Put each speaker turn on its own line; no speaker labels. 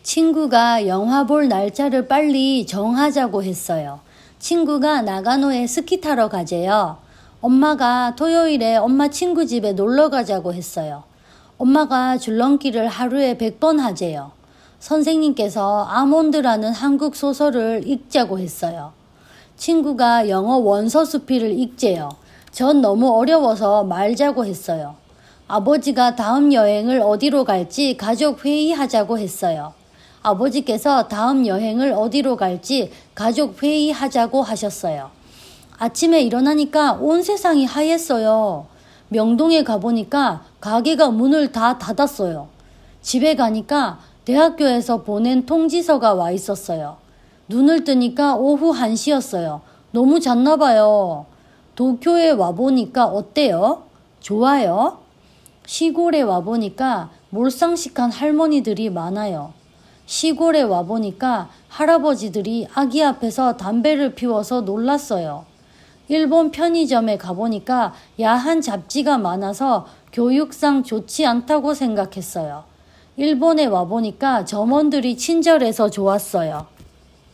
친구가 영화 볼 날짜를 빨리 정하자고 했어요. 친구가 나가노에 스키 타러 가재요. 엄마가 토요일에 엄마 친구 집에 놀러 가자고 했어요. 엄마가 줄넘기를 하루에 100번 하재요. 선생님께서 아몬드라는 한국 소설을 읽자고 했어요. 친구가 영어 원서 수필을 읽재요. 전 너무 어려워서 말자고 했어요. 아버지가 다음 여행을 어디로 갈지 가족 회의하자고 했어요. 아버지께서 다음 여행을 어디로 갈지 가족 회의하자고 하셨어요. 아침에 일어나니까 온 세상이 하얘어요. 명동에 가보니까 가게가 문을 다 닫았어요. 집에 가니까 대학교에서 보낸 통지서가 와 있었어요. 눈을 뜨니까 오후 1시였어요. 너무 잤나 봐요. 도쿄에 와보니까 어때요? 좋아요? 시골에 와보니까 몰상식한 할머니들이 많아요. 시골에 와보니까 할아버지들이 아기 앞에서 담배를 피워서 놀랐어요. 일본 편의점에 가보니까 야한 잡지가 많아서 교육상 좋지 않다고 생각했어요. 일본에 와보니까 점원들이 친절해서 좋았어요.